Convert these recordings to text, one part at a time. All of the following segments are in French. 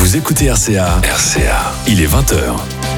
Vous écoutez RCA. RCA. Il est 20h.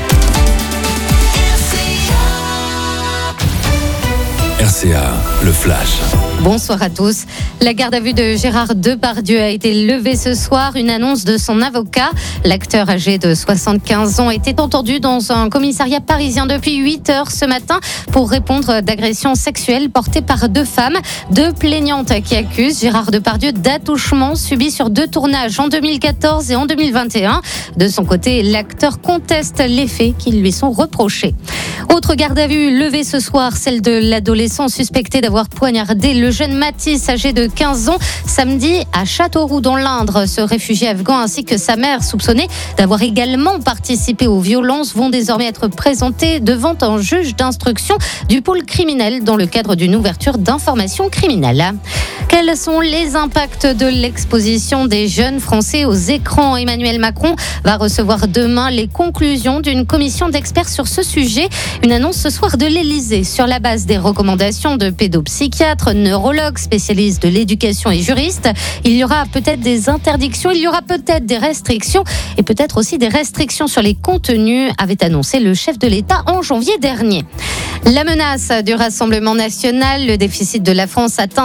RCA, le flash. Bonsoir à tous. La garde à vue de Gérard Depardieu a été levée ce soir. Une annonce de son avocat. L'acteur âgé de 75 ans était entendu dans un commissariat parisien depuis 8 heures ce matin pour répondre d'agressions sexuelles portées par 2 femmes. 2 plaignantes qui accusent Gérard Depardieu d'attouchements subis sur 2 tournages en 2014 et en 2021. De son côté, l'acteur conteste les faits qui lui sont reprochés. Autre garde à vue levée ce soir, celle de l'adolescent suspecté d'avoir poignardé le jeune Mathis, âgé de 15 ans, samedi à Châteauroux dans l'Indre. Ce réfugié afghan ainsi que sa mère, soupçonnés d'avoir également participé aux violences, vont désormais être présentés devant un juge d'instruction du pôle criminel dans le cadre d'une ouverture d'informations criminelles. Quels sont les impacts de l'exposition des jeunes Français aux écrans ? Emmanuel Macron va recevoir demain les conclusions d'une commission d'experts sur ce sujet. Une annonce ce soir de l'Élysée sur la base des recommandations de pédopsychiatres, neurologues, spécialistes de l'éducation et juristes. Il y aura peut-être des interdictions, il y aura peut-être des restrictions et peut-être aussi des restrictions sur les contenus, avait annoncé le chef de l'État en janvier dernier. La menace du Rassemblement national, le déficit de la France atteint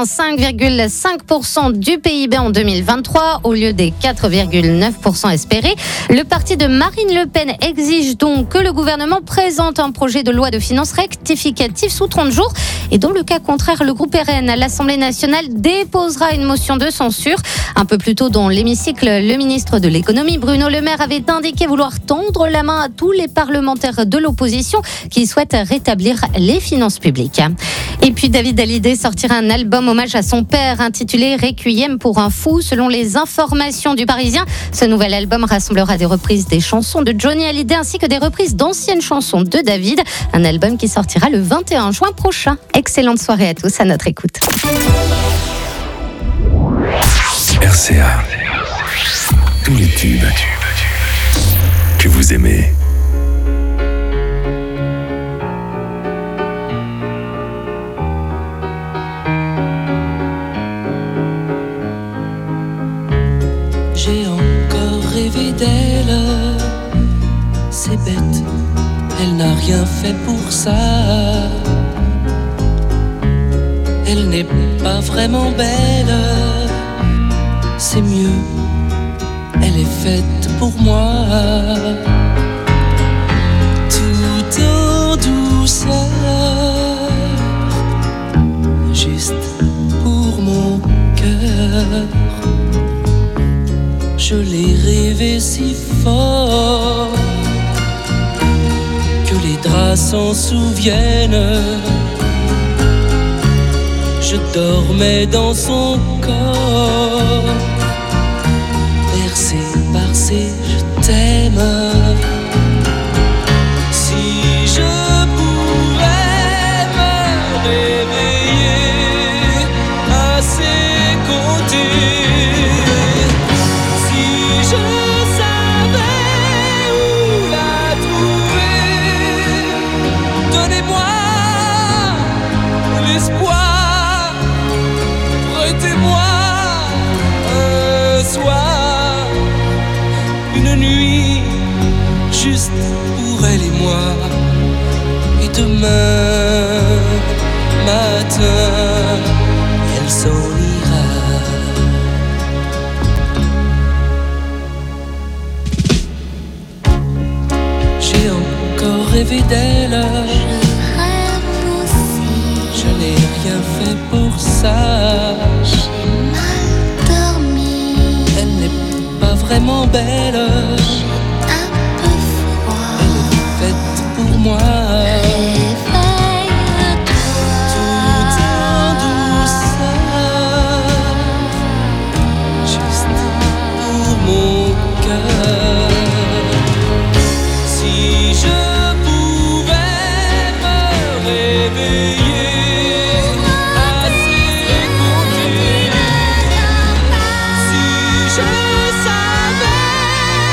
5,5% du PIB en 2023 au lieu des 4,9% espérés. Le parti de Marine Le Pen exige donc que le gouvernement présente un projet de loi de finances rectificative sous 30 jours. Et dans le cas contraire, le groupe RN à l'Assemblée nationale déposera une motion de censure. Un peu plus tôt dans l'hémicycle, le ministre de l'économie, Bruno Le Maire, avait indiqué vouloir tendre la main à tous les parlementaires de l'opposition qui souhaitent rétablir les finances publiques. Et puis David Hallyday sortira un album hommage à son père intitulé Requiem pour un fou. Selon les informations du Parisien, ce nouvel album rassemblera des reprises des chansons de Johnny Hallyday ainsi que des reprises d'anciennes chansons de David. Un album qui sortira le 21 juin prochain. Excellente soirée à tous, à notre écoute. RCA. Tous les tubes que vous aimez. J'ai encore rêvé d'elle, c'est bête, elle n'a rien fait pour ça. Elle n'est pas vraiment belle, c'est mieux, elle est faite pour moi. Tout en douceur, juste pour mon cœur. Je l'ai rêvé si fort que les draps s'en souviennent. Je dormais dans son corps, bercé par ses je t'aime. Si je pouvais me réveiller à ses côtés. Juste pour elle et moi. Et demain matin, elle s'en ira. J'ai encore rêvé d'elle. Je n'ai rien fait pour ça. J'ai mal dormi. Elle n'est pas vraiment belle. Pour moi, réveille-toi. Tout en douceur, juste pour mon cœur. Si je pouvais me réveiller à ses côtés, si je savais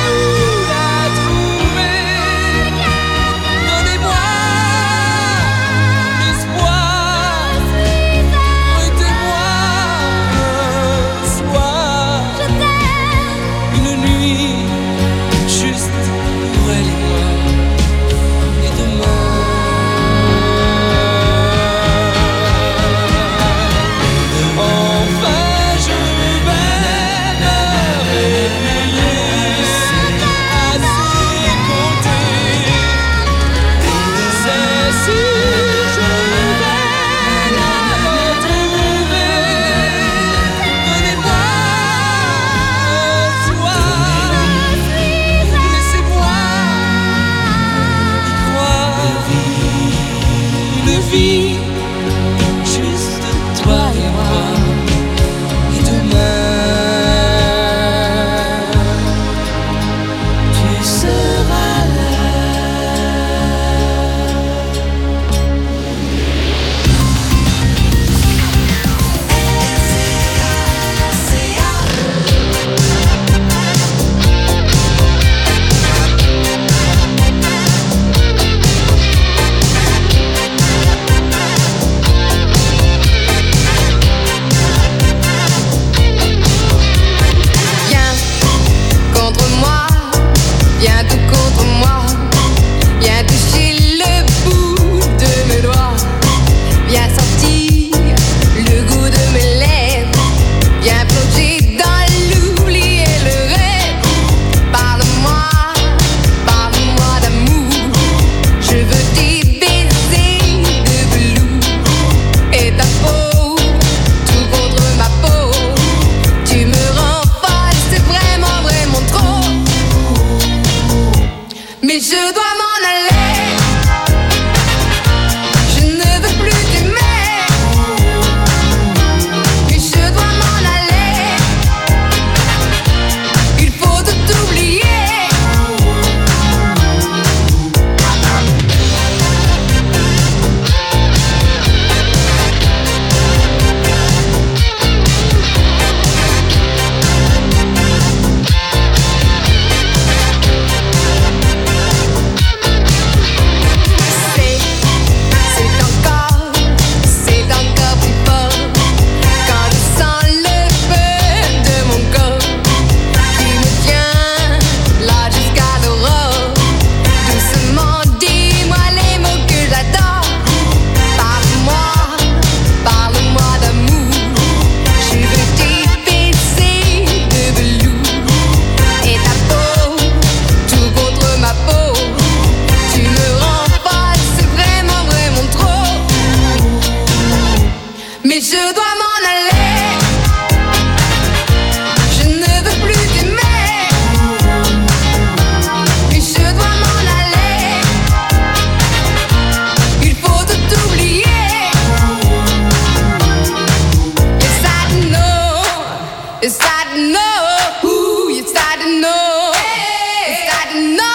You start to know, ooh, you start to know, you start to know.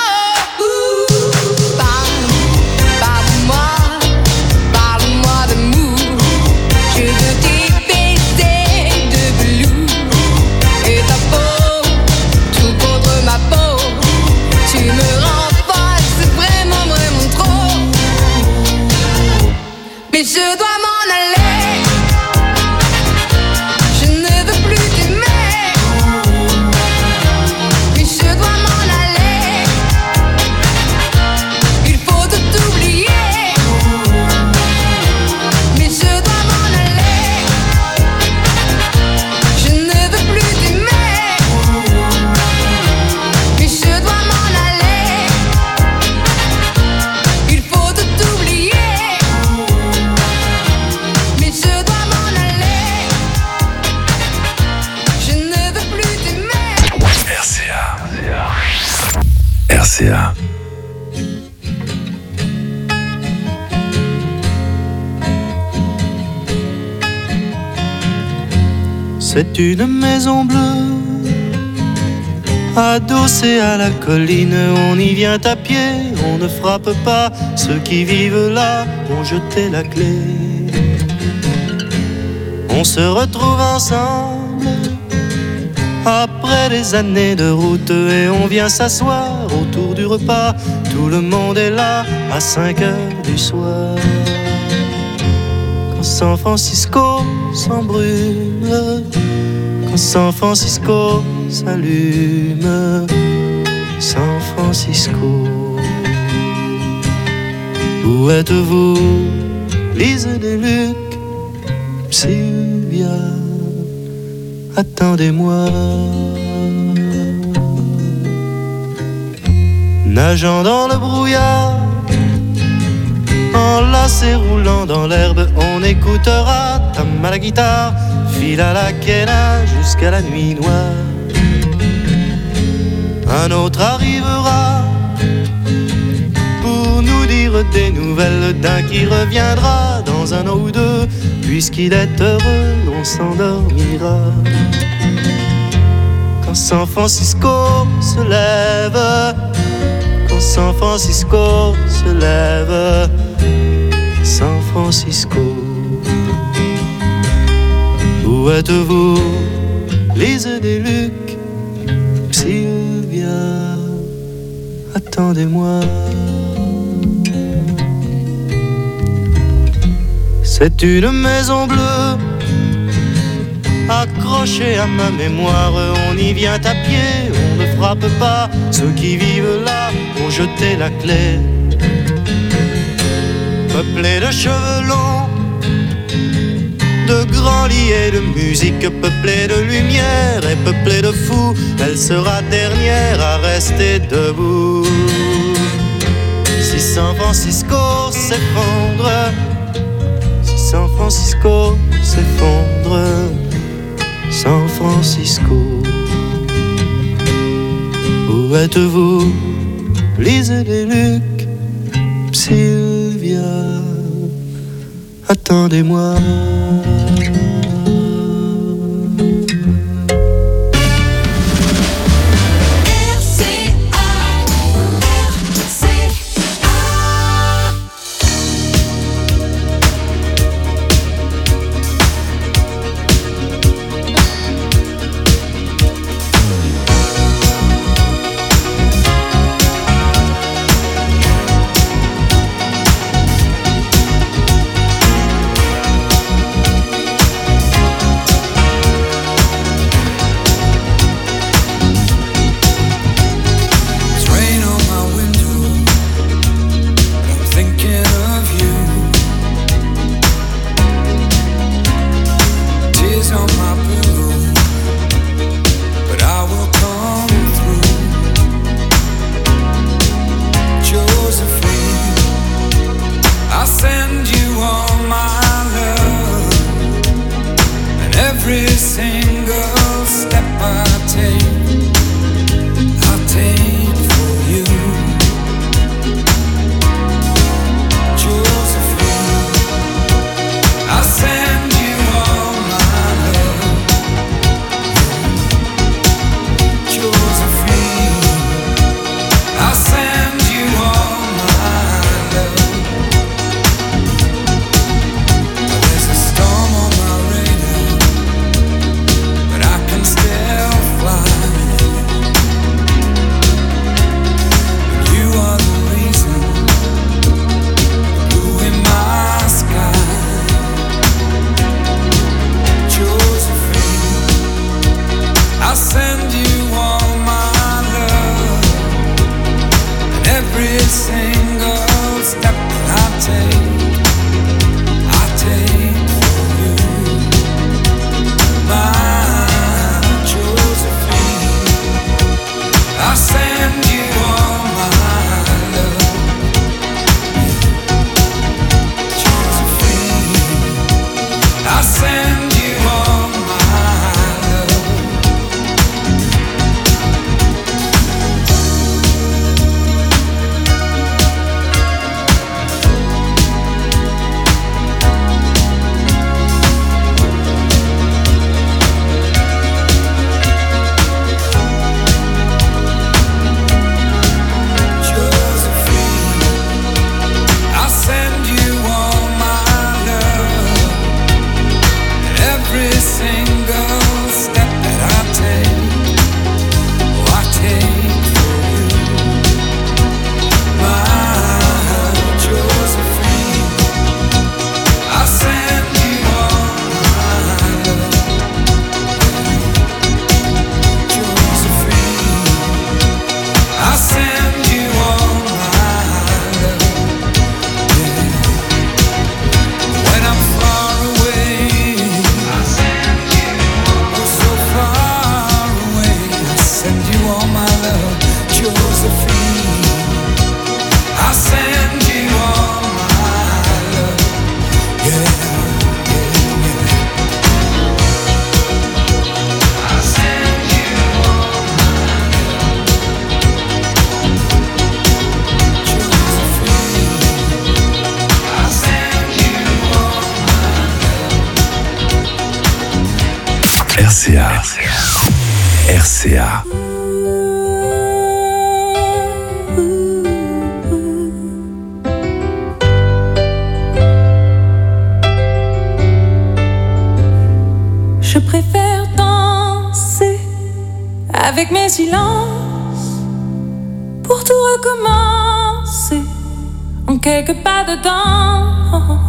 Parle-moi d'amour, je veux t'y baiser de velours. Et ta peau, tout contre ma peau, tu me rends folle, c'est vraiment, vraiment trop. Mais je dois m'en aller, je ne veux plus t'aimer. Mais je dois m'en aller, il faut tout oublier. Mais je dois m'en aller, je ne veux plus t'aimer. Mais je dois m'en aller, il faut tout oublier. Mais je dois m'en aller, je ne veux plus t'aimer. RCA. C'est une maison bleue, adossée à la colline. On y vient à pied, on ne frappe pas. Ceux qui vivent là ont jeté la clé. On se retrouve ensemble après des années de route et on vient s'asseoir autour du repas. Tout le monde est là à 5 heures du soir. Quand San Francisco s'embrume, quand San Francisco s'allume, San Francisco. Où êtes-vous, Lise Deluc, Sylvia? Attendez-moi. Nageant dans le brouillard, enlacé roulant dans l'herbe, on écoutera Tam à la guitare, file à la quena jusqu'à la nuit noire. Un autre arrivera pour nous dire des nouvelles d'un qui reviendra dans un an ou deux. Puisqu'il est heureux, on s'endormira. Quand San Francisco se lève, quand San Francisco se lève, San Francisco. Où êtes-vous, Lise Deluc, Sylvia? Attendez-moi. C'est une maison bleue, accrochée à ma mémoire. On y vient à pied, on ne frappe pas. Ceux qui vivent là ont jeté la clé. Peuplée de cheveux longs, de grands lits et de musique, peuplée de lumière et peuplée de fous, elle sera dernière à rester debout. Si San Francisco s'effondre, San Francisco s'effondre, San Francisco. Où êtes-vous, Lise Deluc, Sylvia? Attendez-moi. RCA. RCA. Je préfère danser avec mes silences pour tout recommencer en quelques pas dedans.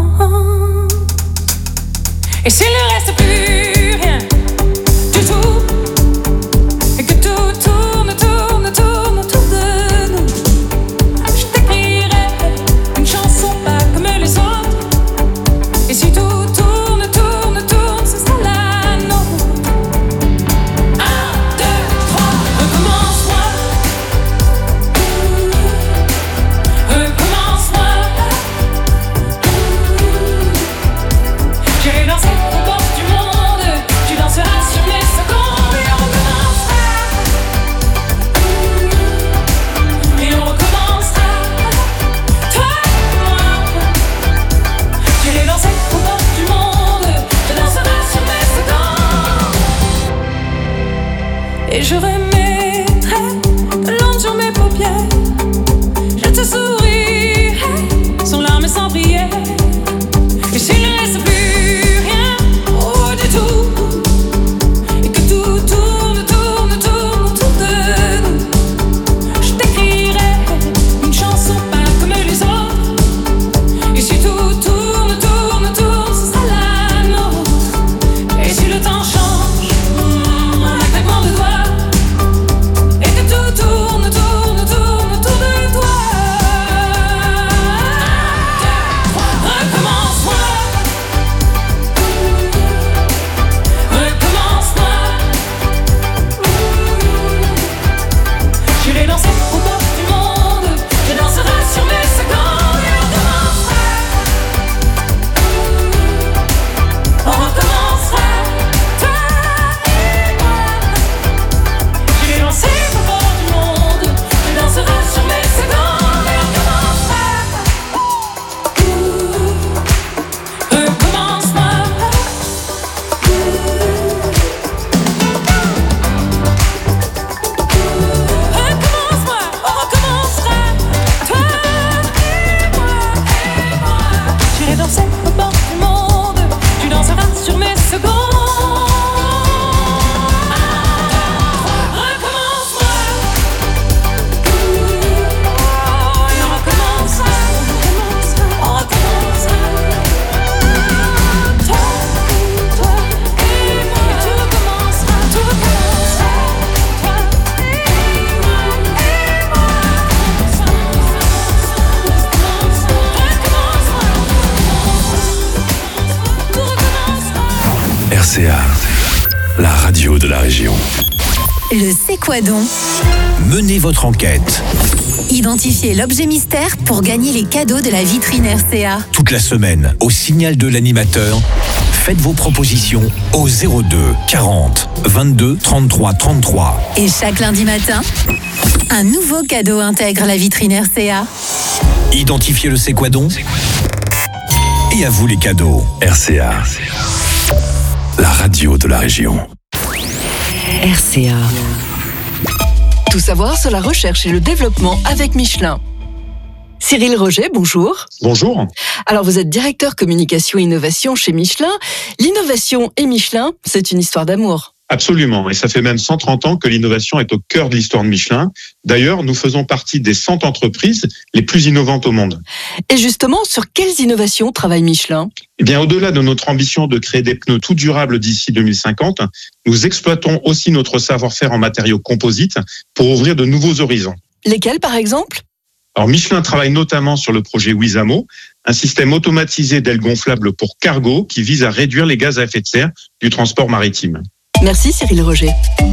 Et s'il ne reste plus rien du tout, et que tout tourne autour de nous, je t'écrirai une chanson pas comme les autres. Et si tout tourne, ce sera la nôtre. 1, 2, 3, recommence-moi. Recommence-moi. J'irai danser aux portes du monde. Tu danseras sur mes secondes. Et on recommencera. Et on recommencera. Toi et moi. J'irai danser aux portes du monde. Tu danseras sur mes secondes. Et je remettrai de l'encre sur mes paupières. Je te sourirai sans larmes et sans prière. Et s'il ne reste plus rien du tout, et que tout tourne autour de nous, je t'écrirai une chanson pas comme les autres. Et si tout tourne, ce sera la nôtre. Et si le temps change en un claquement de doigts, et que tout tourne autour de toi. 1, 2, 3, recommence-moi. Recommence-moi. J'irai danser aux portes du monde. Je danserai sur mes secondes. Et on recommencera. On recommencera. Toi et moi. J'irai danser aux portes du monde. Je danserai sur mes secondes. Et on recommencera. Recommence-moi. Recommence-moi, on recommencera. Toi et moi. J'irai danser aux portes du monde. Tu danseras sur mes secondes. Recommence-moi. Et on recommencera. On recommencera. Toi et moi. Et tout recommencera. Toi et RCA, la radio de la région. Le C'est quoi donc? Menez votre enquête. Identifiez l'objet mystère pour gagner les cadeaux de la vitrine RCA. Toute la semaine, au signal de l'animateur, faites vos propositions au 02 40 22 33 33. Et chaque lundi matin, un nouveau cadeau intègre la vitrine RCA. Identifiez le C'est quoi donc? Et à vous les cadeaux. RCA, la radio de la région. RCA. Tout savoir sur la recherche et le développement avec Michelin. Cyril Roget, bonjour. Bonjour. Alors vous êtes directeur communication et innovation chez Michelin. L'innovation et Michelin, c'est une histoire d'amour. Absolument, et ça fait même 130 ans que l'innovation est au cœur de l'histoire de Michelin. D'ailleurs, nous faisons partie des 100 entreprises les plus innovantes au monde. Et justement, sur quelles innovations travaille Michelin ? Eh bien, au-delà de notre ambition de créer des pneus tout durables d'ici 2050, nous exploitons aussi notre savoir-faire en matériaux composites pour ouvrir de nouveaux horizons. Lesquels, par exemple ? Alors, Michelin travaille notamment sur le projet Wizamo, un système automatisé d'ailes gonflables pour cargo qui vise à réduire les gaz à effet de serre du transport maritime. Merci Cyril Roget.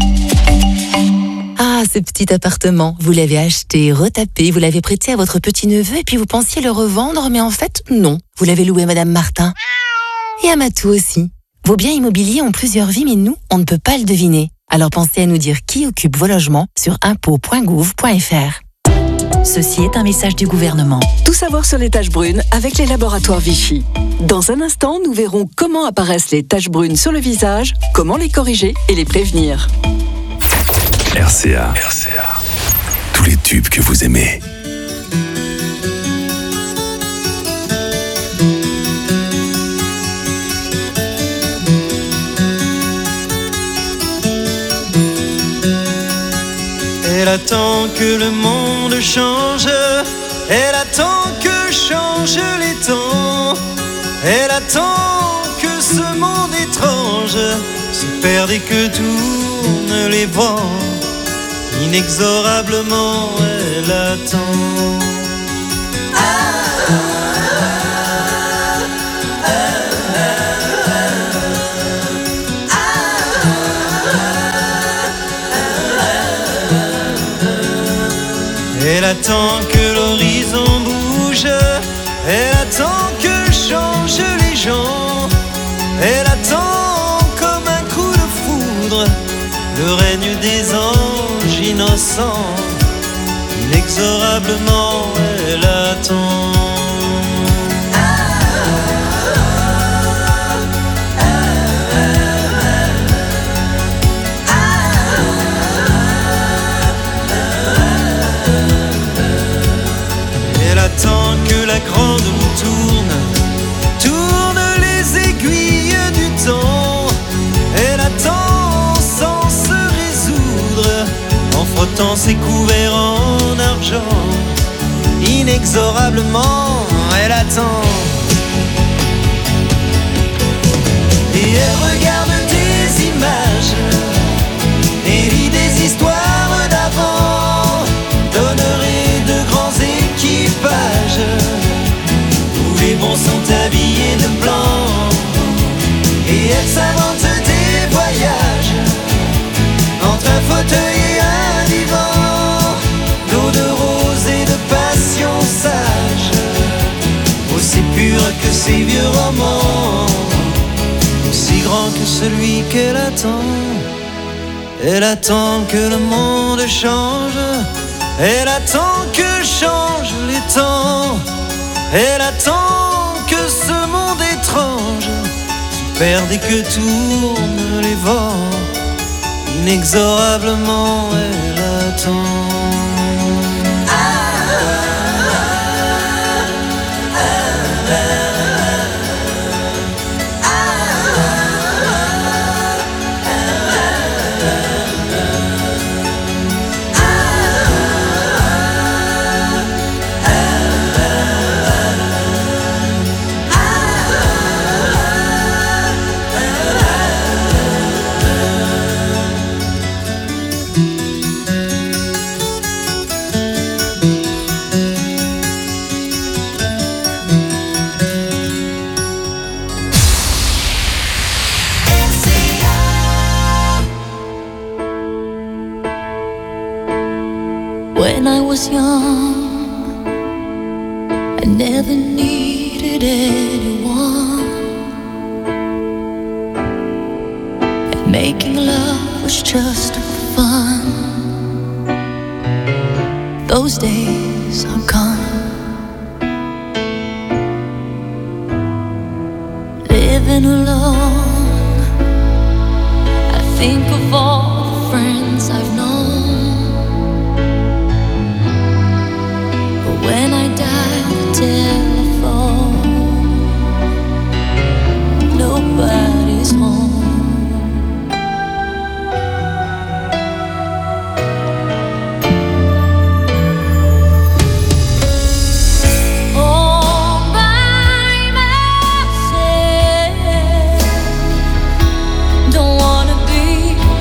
Ah, ce petit appartement, vous l'avez acheté, retapé, vous l'avez prêté à votre petit-neveu et puis vous pensiez le revendre, mais en fait, non. Vous l'avez loué à Madame Martin. Et à Matou aussi. Vos biens immobiliers ont plusieurs vies, mais nous, on ne peut pas le deviner. Alors pensez à nous dire qui occupe vos logements sur impôts.gouv.fr. Ceci est un message du gouvernement. Tout savoir sur les taches brunes avec les laboratoires Vichy. Dans un instant, nous verrons comment apparaissent les taches brunes sur le visage, comment les corriger et les prévenir. RCA. Tous les tubes que vous aimez. Elle attend que le monde change, elle attend que changent les temps, elle attend que ce monde étrange se perde et que tournent les vents. Inexorablement, elle attend. Elle attend que l'horizon bouge, elle attend que changent les gens, elle attend comme un coup de foudre le règne des anges innocents. Inexorablement, elle attend. Elle attend que la grande roue tourne les aiguilles du temps. Elle attend sans se résoudre, en frottant ses couverts en argent. Inexorablement, elle attend. Et elle regarde des images et lit des histoires d'avant, d'honneur de grands équipages où les bons sont habillés de blanc. Et elle s'invente des voyages entre un fauteuil et un divan, d'eau de rose et de passion sage, aussi pure que ces vieux romans, aussi grand que celui qu'elle attend. Elle attend que le monde change, elle attend que changent les temps, elle attend que ce monde étrange se perde et que tournent les vents. Inexorablement, elle attend. When I was young, I never needed anyone, and making love was just fun. Those days are gone. Living alone, I think of all the friends I've known. When I dial the telephone, nobody's home. All by myself, don't wanna be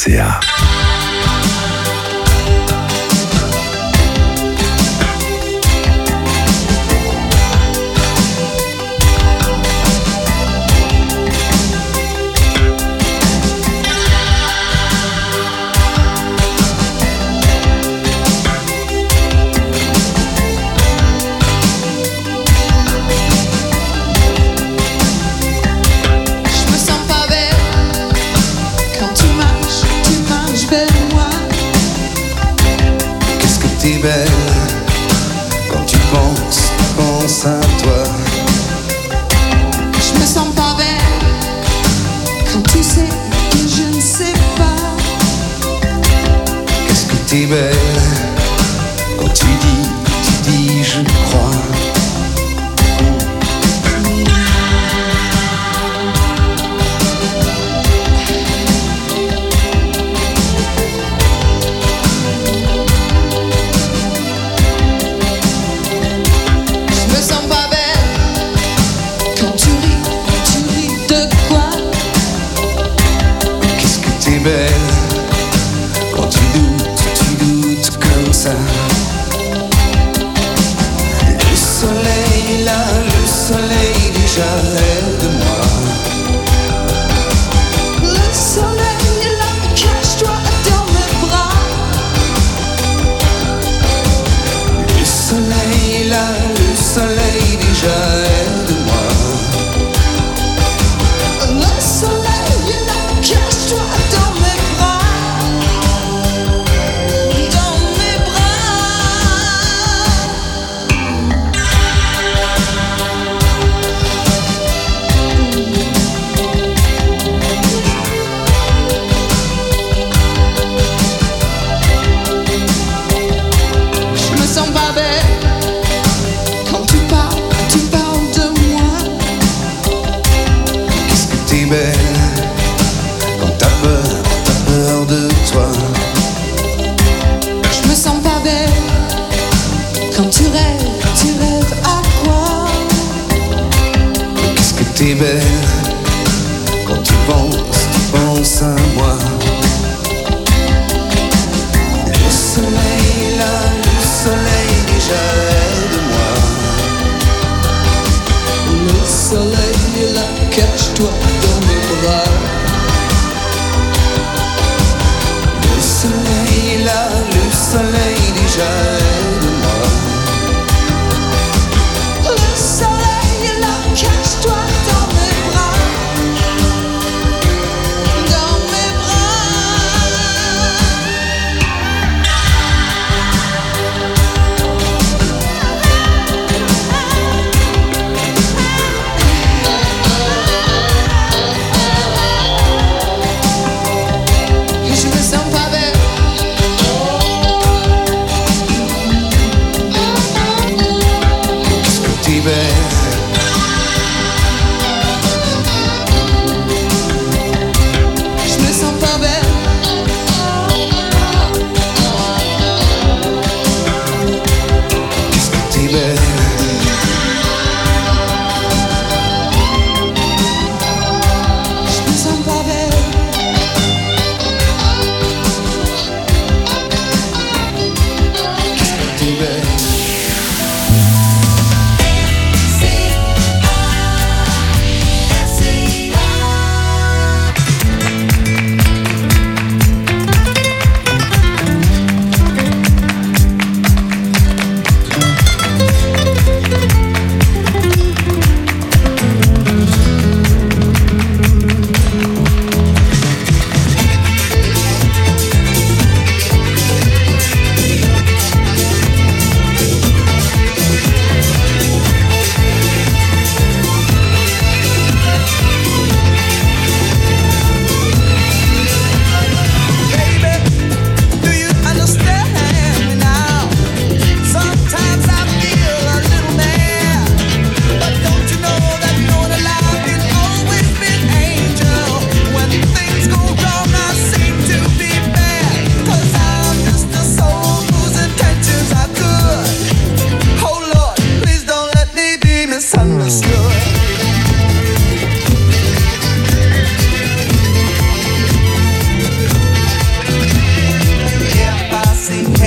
RCA. T'es belle quand tu penses à toi. Je me sens pas belle quand tu sais que je ne sais pas. Qu'est-ce que t'es belle quand tu dis je crois. Quand tu doutes comme ça. Le soleil est là, le soleil déjà aide-moi. Le soleil est là, cache-toi dans mes bras. Le soleil est là, le soleil déjà aide-moi. Le soleil est là, cache-toi dans mes bras. Dans mes bras.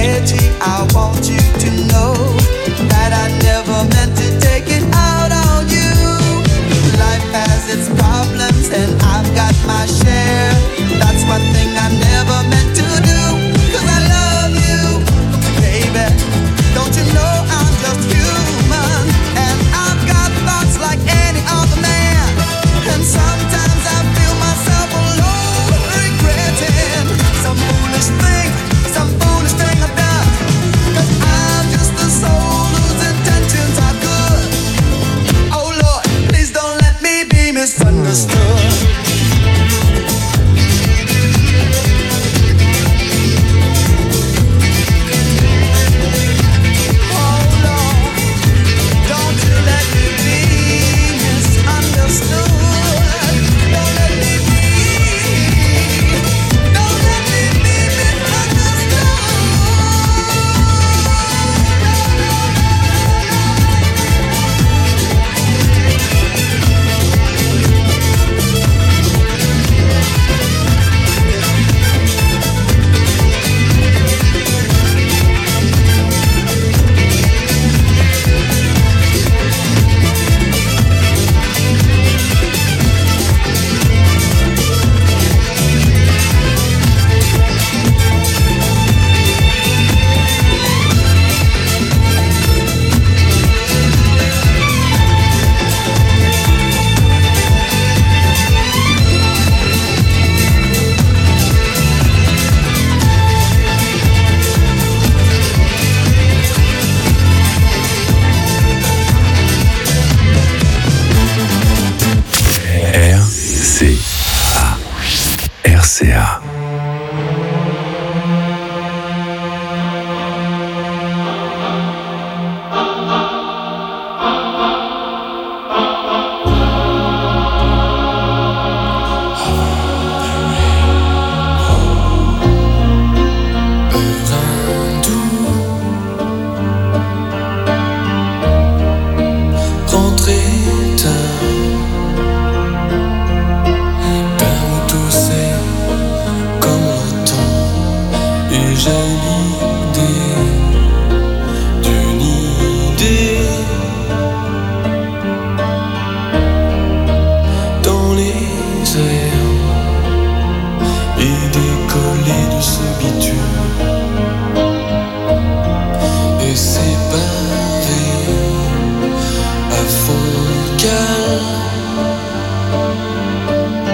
edgy. I want you to know that I never meant to take it out on you. Life has its problems and I've got my share. That's one thing I never meant to do, 'cause I love you, baby. Don't you know I'm just human, and I've got thoughts like any other man. And sometimes I feel myself alone, regretting some foolish thing I've done. 'Cause I'm just a soul whose intentions are good. Oh Lord, please don't let me be misunderstood. RCA.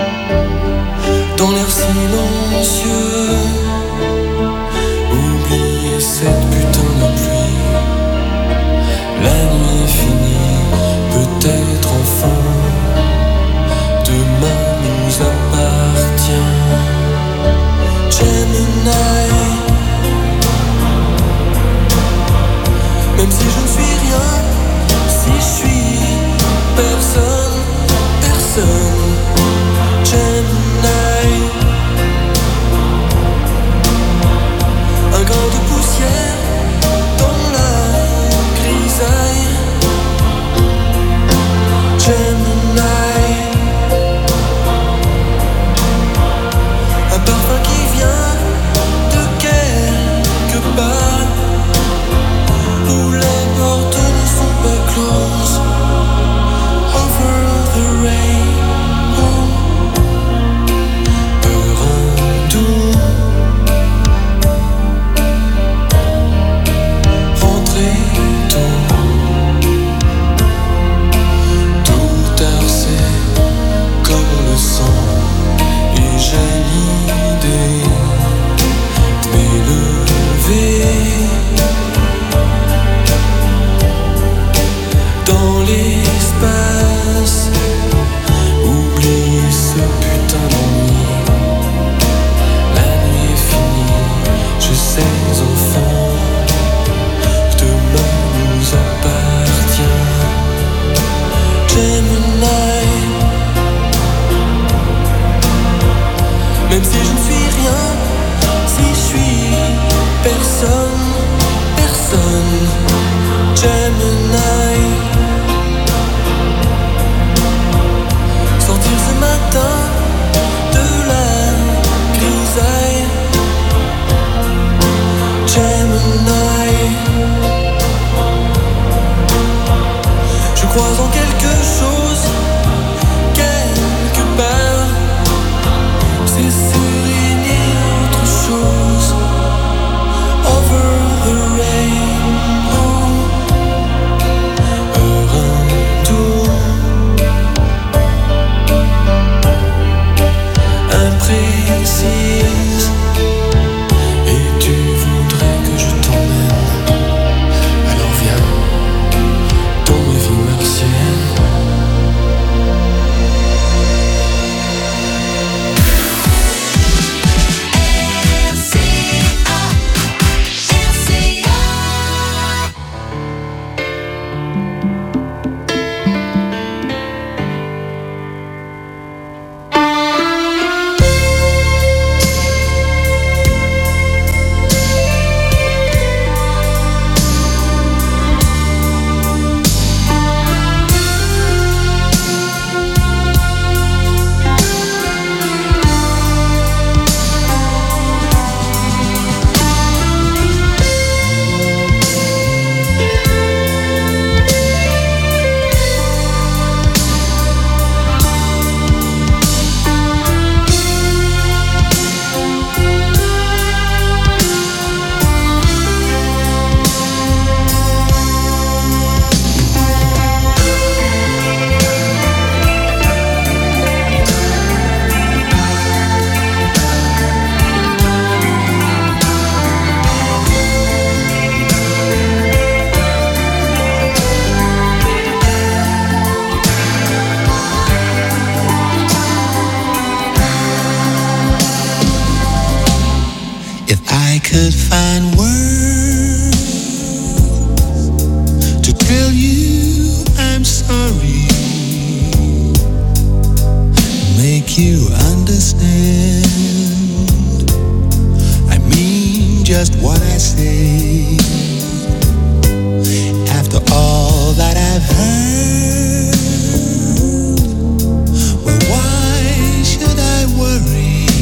Dans l'air silencieux, oublie Je crois en quelque chose, quelque part. C'est souligner autre chose. Over the rainbow, un retour imprécise. Et tu voudrais que je t'emmène. Alors viens dans mes vies martiennes. Could find words to tell you I'm sorry, make you understand. I mean just what I say. After all that I've heard, well, why should I worry?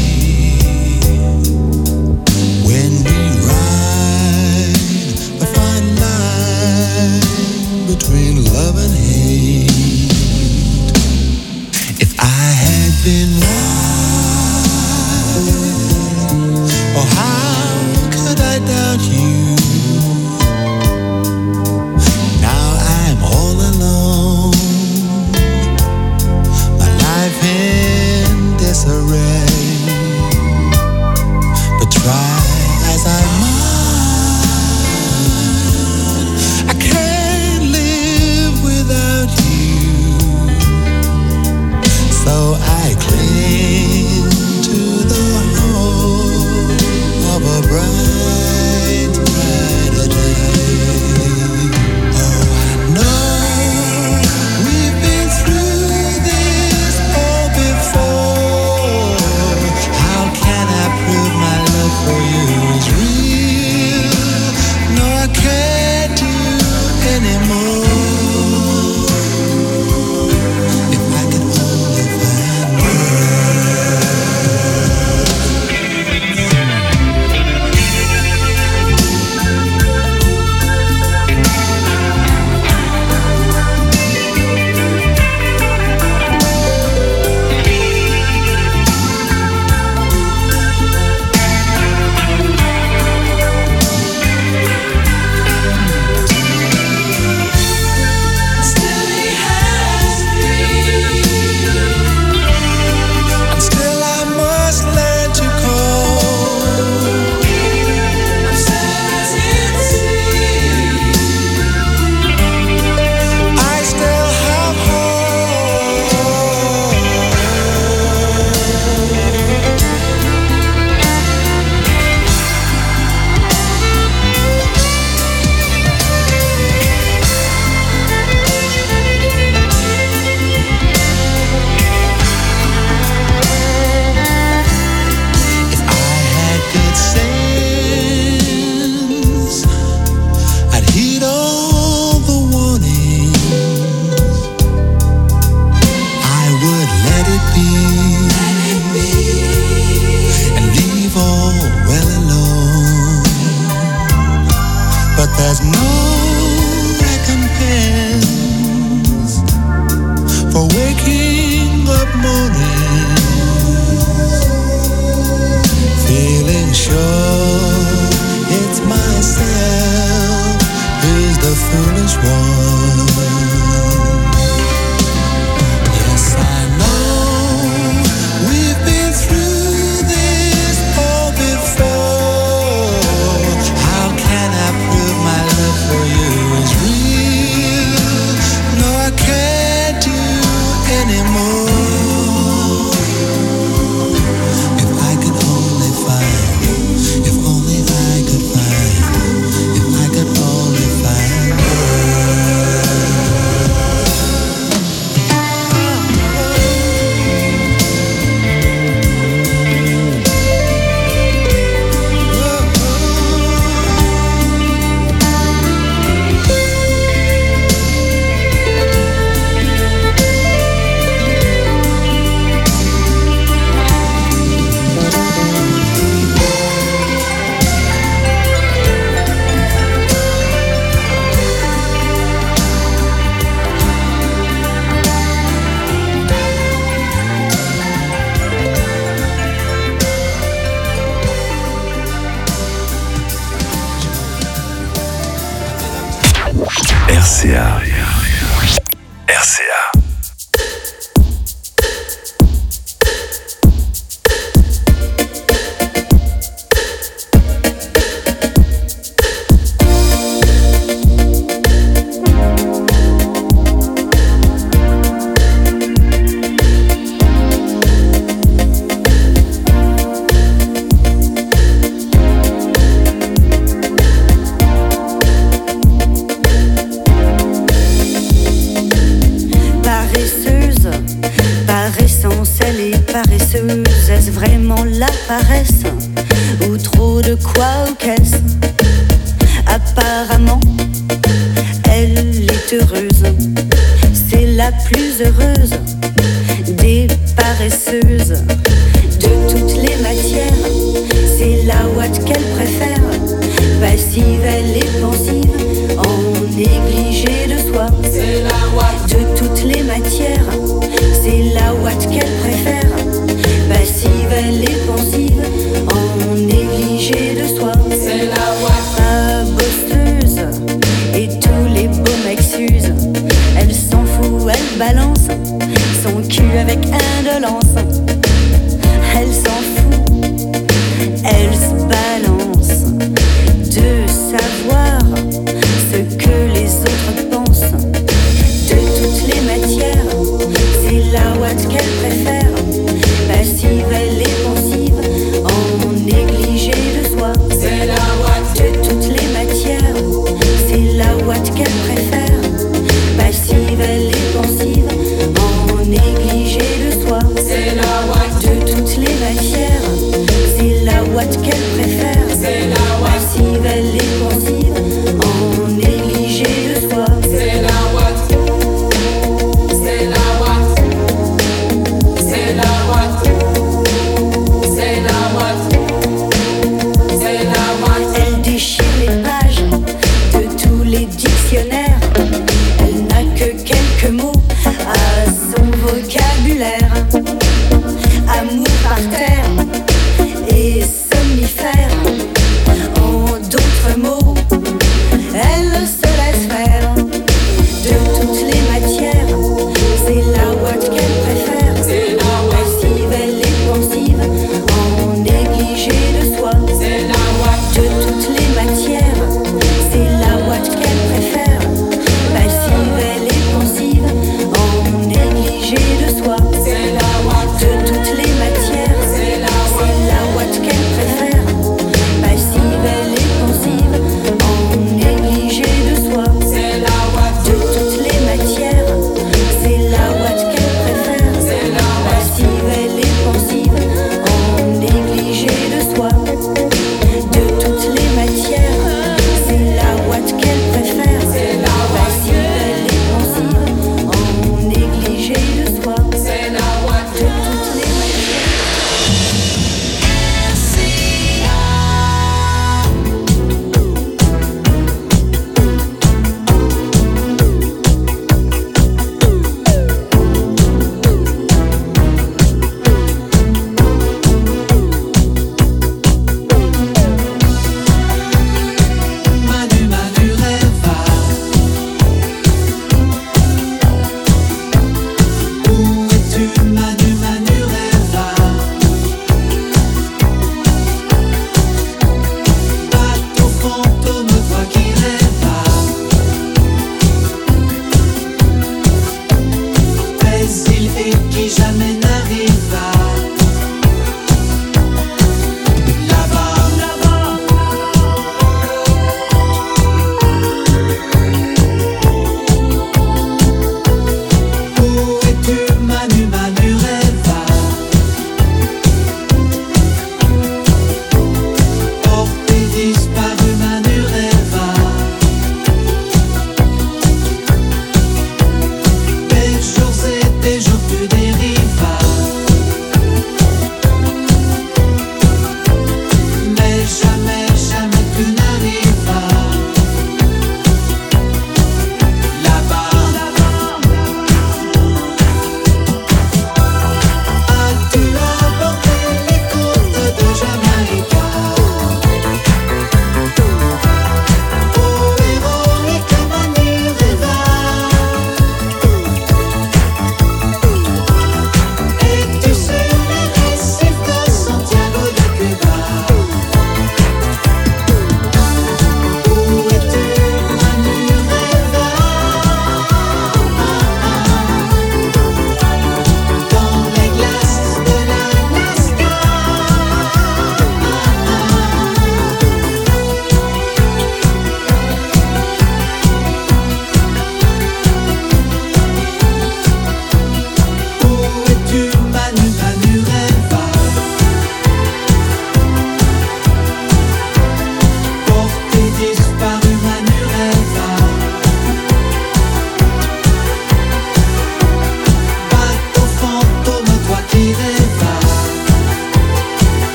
When we ride a fine line between love and hate, if I had been right, oh, how could I doubt you? Now I'm all alone. There's no recompense for waking up morning feeling sure it's myself who's the foolish one. Yes, I know we've been through this all before. How can I prove my love for you is real? No, I can't do anymore. If I could only find, if only I could find, if I could only find RCA. RCA. Est-ce vraiment la paresse ou trop de quoi ou qu'est-ce? Apparemment, elle est heureuse. C'est la plus heureuse des paresseuses. De toutes les matières, c'est la ouate qu'elle préfère. Passive, elle est pensive, en négligé de soi. C'est la ouate. De toutes les matières, c'est la ouate qu'elle préfère. Passive, elle est pensive, en négligé de soi. C'est la ouate. Bosseuse, et tous les beaux mecs s'usent. Elle s'en fout, elle balance son cul avec indolence. Elle s'en fout, elle se balance de savoir ce que les autres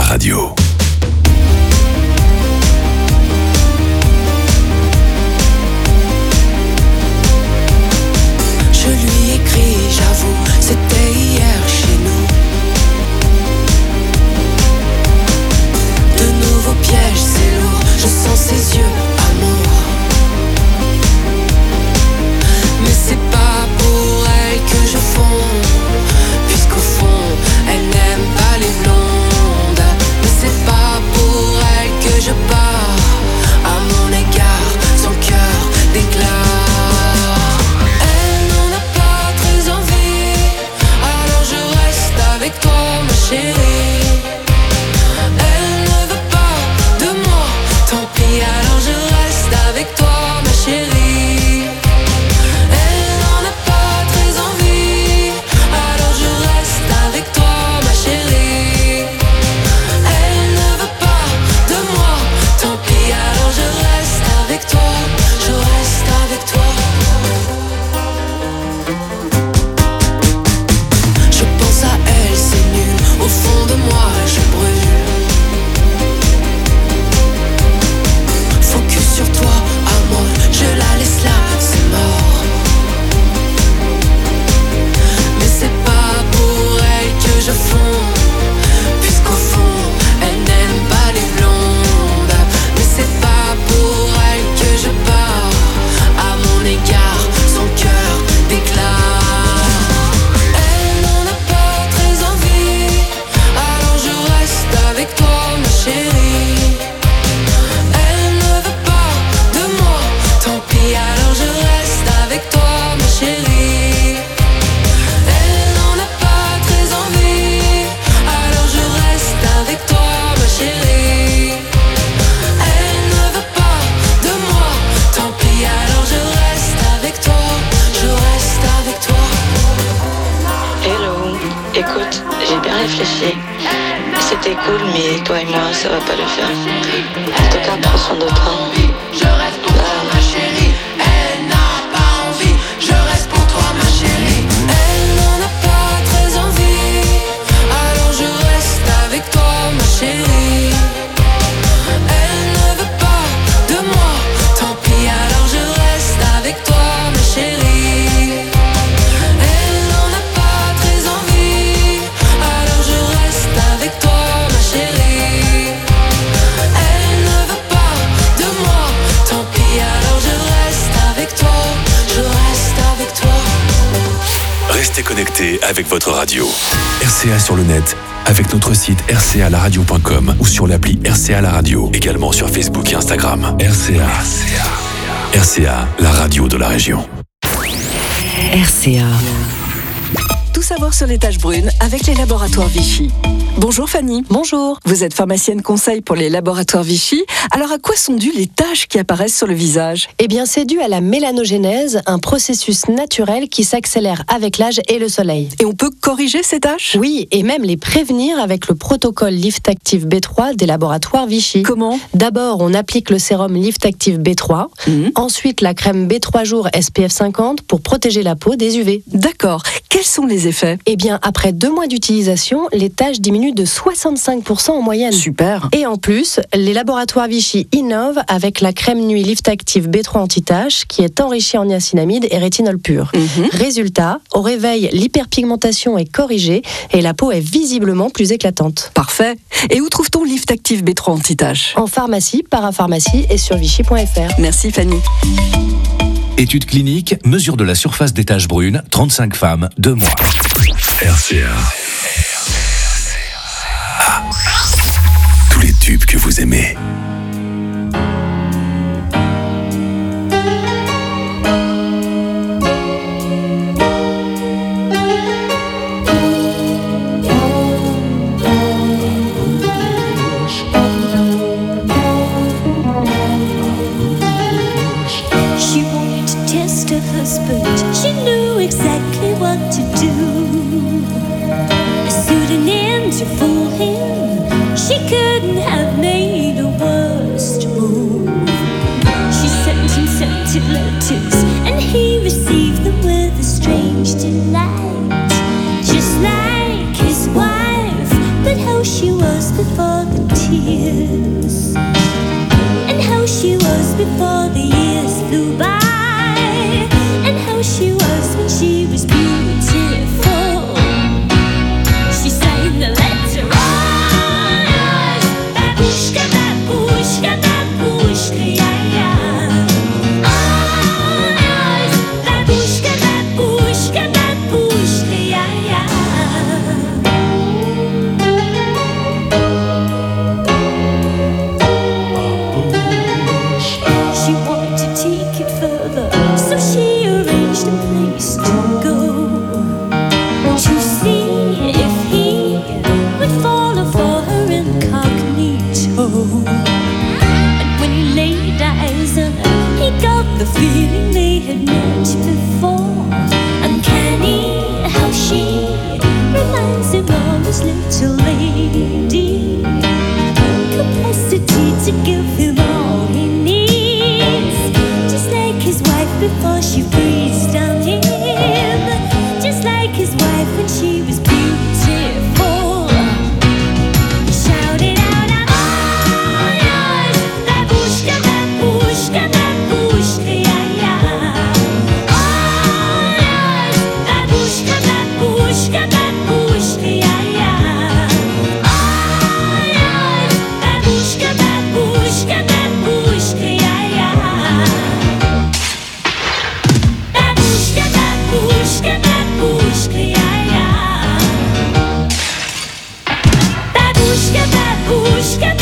radio. Je lui écris, j'avoue, c'était hier chez nous. De nouveaux pièges, c'est lourd, je sens ses yeux, amour. Mais c'est pas pour elle que je fonds, puisqu'au fond, elle n'aime pas les blondes. Mais c'est pas pour elle que je pars, à mon égard, son cœur d'éclat. Avec toi ma chérie, elle ne veut pas de moi, tant pis alors je reste avec toi ma chérie. Elle n'en a pas très envie, alors je reste avec toi ma chérie. Elle ne veut pas de moi, tant pis alors je reste avec toi, je reste avec toi. Au fond de moi, je brûle. Focus sur toi, amour, je la laisse là, c'est mort. Mais c'est pas pour elle que je fonds, puisqu'au fond, elle n'aime pas les blondes. Mais c'est pas pour elle que je pars, à mon égard, son cœur d'éclat. Avec toi ma chérie, elle ne veut pas de moi, tant pis alors je reste avec toi ma chérie. Elle n'en a pas très envie, alors je reste avec toi ma chérie. Elle ne veut pas de moi, tant pis alors je reste avec toi, je reste avec toi. Hello, écoute, j'ai bien réfléchi. C'était cool, mais toi et moi, ça va pas le faire. En tout cas, prends soin de toi. Je reste pour toi, ma chérie. Elle n'a pas envie. Je reste pour toi, ma chérie. Elle n'en a pas très envie. Alors je reste avec toi, ma chérie. Elle ne veut pas de moi. Tant pis, alors je reste avec toi, ma chérie. Elle n'en a pas très envie. Alors je reste avec toi. Restez connectés avec votre radio. RCA sur le net, avec notre site rcalaradio.com ou sur l'appli RCA La Radio. Également sur Facebook et Instagram. RCA, la radio de la région. RCA. Tout savoir sur les taches brunes avec les laboratoires Vichy. Bonjour Fanny. Bonjour. Vous êtes pharmacienne conseil pour les laboratoires Vichy. Alors à quoi sont dues les taches qui apparaissent sur le visage ? Eh bien c'est dû à la mélanogénèse, un processus naturel qui s'accélère avec l'âge et le soleil. Et on peut corriger ces taches ? Oui, et même les prévenir avec le protocole Lift Active B3 des laboratoires Vichy. Comment ? D'abord, on applique le sérum Lift Active B3, ensuite la crème B3 jours SPF 50 pour protéger la peau des UV. D'accord. Quels sont les effets ? Eh bien, après 2 mois d'utilisation, les taches diminuent de 65% en moyenne. Super. Et en plus, les laboratoires Vichy innovent avec la crème nuit Lift Active B3 anti-taches qui est enrichie en niacinamide et rétinol pur. Résultat, au réveil, l'hyperpigmentation est corrigée et la peau est visiblement plus éclatante. Parfait. Et où trouve-t-on Lift Active B3 anti-taches ? En pharmacie, parapharmacie et sur vichy.fr. Merci Fanny. Étude clinique, mesure de la surface des taches brunes, 35 femmes, 2 mois. RCA. Tous les tubes que vous aimez. She wanted to test her husband. She knew exactly what to do. A pseudonym to fool him. She couldn't have made a word. kiss, and how she was before the years flew by, and how she was when she was beautiful. She sang the letter on, babushka, babushka, babushka, yeah, yeah. Babushka, babushka, babushka, yeah, yeah. She wanted to take it further, so she arranged a place to go, to see if he would follow for her incognito. And when he laid eyes on her, he got the feeling they had met before. Uncanny how she reminds him of his little lady, capacity to give him all he needs, just like his wife before she breathes down him, just like his wife when she was beautiful. He shouted out, I'm all yours, babushka, babushka, babushka, yeah, yeah. All yours, babushka, babushka, babushka, yeah, yeah. All yours, babushka, babushka, babushka, yeah, yeah. Babushka, babushka, babushka, yeah, yeah. Babushka, babushka,